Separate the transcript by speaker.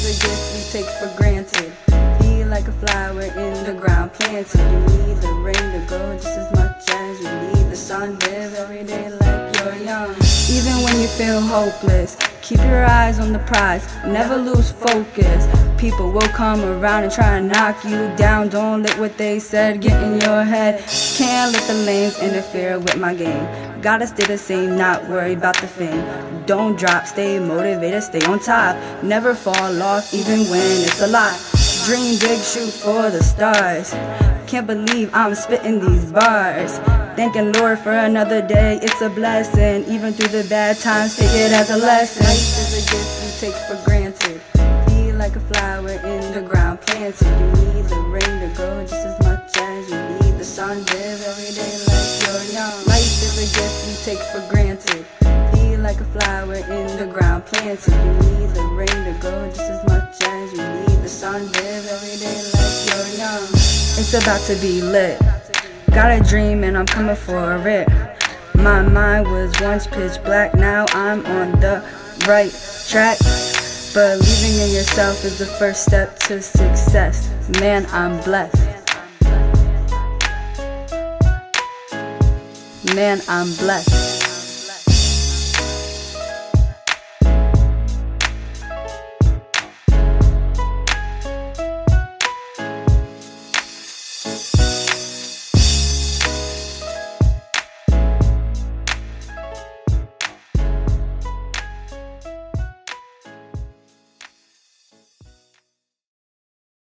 Speaker 1: is a gift we take for granted. Be like a flower in the ground planted. You need the rain to grow just as much as you need the sun. Live every day like you're young. Even when you feel hopeless, keep your eyes on the prize, never lose focus. People will come around and try and knock you down. Don't let what they said get in your head. Can't let the lanes interfere with my game. Gotta stay the same, not worry about the fame. Don't drop, stay motivated, stay on top. Never fall off even when it's a lot. Dream big, shoot for the stars. Can't believe I'm spitting these bars. Thanking Lord for another day, it's a blessing. Even through the bad times, take it as a lesson. Life is a gift we take for granted. Be like a flower in the ground planted. You need the rain to grow just as much as you need the sun. Live every day like you're young. Life is a gift we take for granted. Be like a flower in the ground planted. You need the rain to grow just as much as you need the sun. Live every day like you're young. It's about to be lit. Got a dream and I'm coming for it. My mind was once pitch black, now I'm on the right track. Believing in yourself is the first step to success. Man, I'm blessed. Man, I'm blessed.